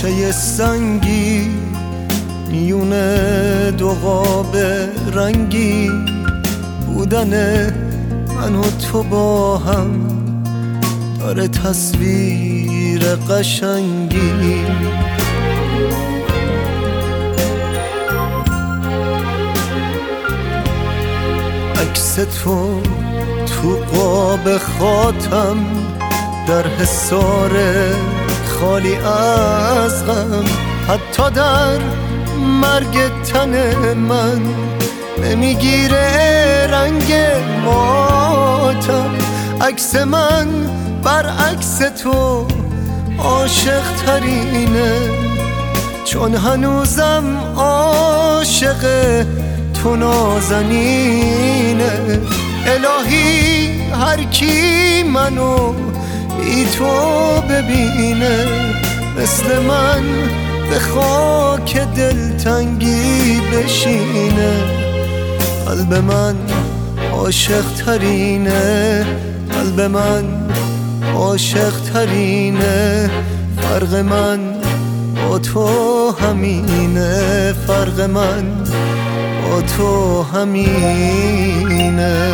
پارچه سنگی میون دو قاب رنگی بودن من و تو با هم داره تصویر قشنگی. عکس تو قاب خاتم در حصار خالی از غم، حتی در مرگ تن من نمیگیره رنگ ماتم. عکس من برعکس تو عاشق ترینه، چون هنوزم عاشق تو نازنینه. الهی هر کی منو بی تو ببینه، مثل من به خاک دلتنگی بشینه. قلب من عاشق ترینه، قلب من عاشق ترینه. فرق من با تو همینه، فرق من با تو همینه.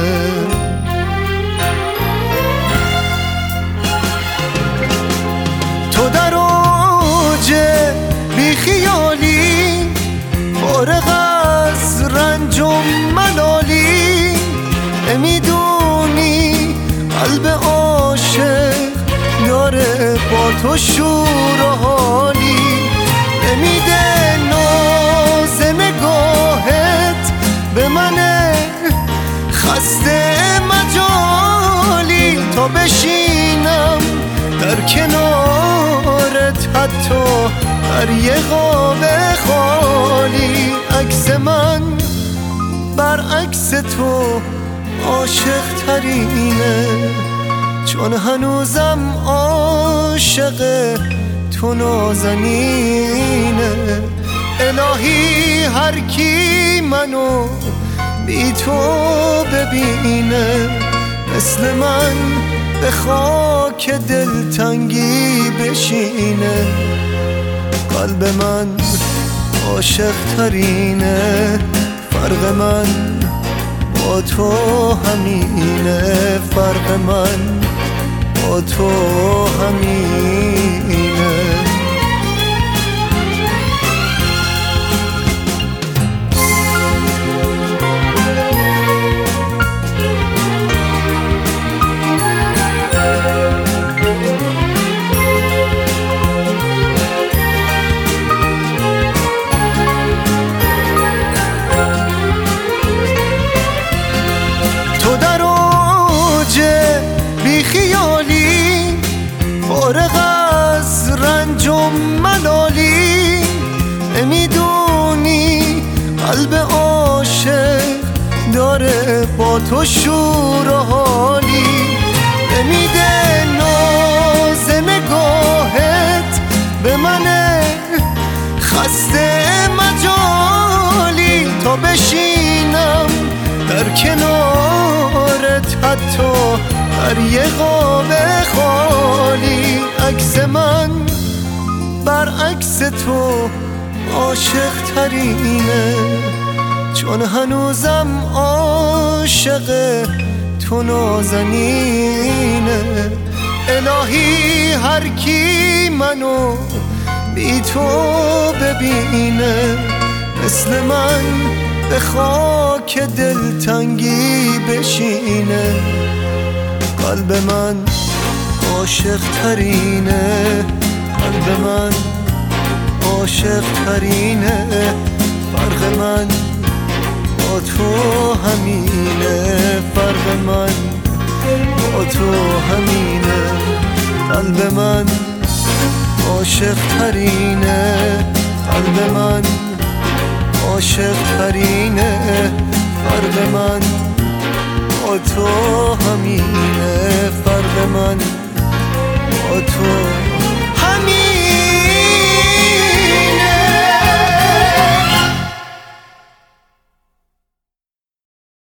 تو در اوج بیخیالی، فارغ از رنج و ملالی، نمیدونی قلب عاشق داره با تو شور و حالی. نمیده ناز نگاهت به من خسته مجالی، تا بشینم در کنارت حتی در یه قاب خالی. عکس من برعکس تو عاشق ترینه، چون هنوزم عاشق تو نازنینه. الهی هر کی منو بی تو ببینه، مثل من به خاک دلتنگی بشینه. قلب من عاشق ترینه، فرق من با تو همینه، فرق من با تو همینه. بیخیالی، فارغ از رنج و ملالی، نمیدونی قلب عاشق داره با تو شور و حالی. نمیده ناز نگاهت به من خسته مجالی، تا بشینم در کنارت حتی در یه قاب خالی. عکس من برعکس تو عاشق ترینه، چون هنوزم عاشق تو نازنینه. الهی هر کی منو بی تو ببینه، مثل من به خاک دلتنگی بشینه. قلب من عاشق ترینه، قلب من عاشق ترینه. فرق من با تو همینه، فرق من با تو همینه. قلب من عاشق ترینه، قلب من عاشق ترینه. فرق من با تو همینه، فرق من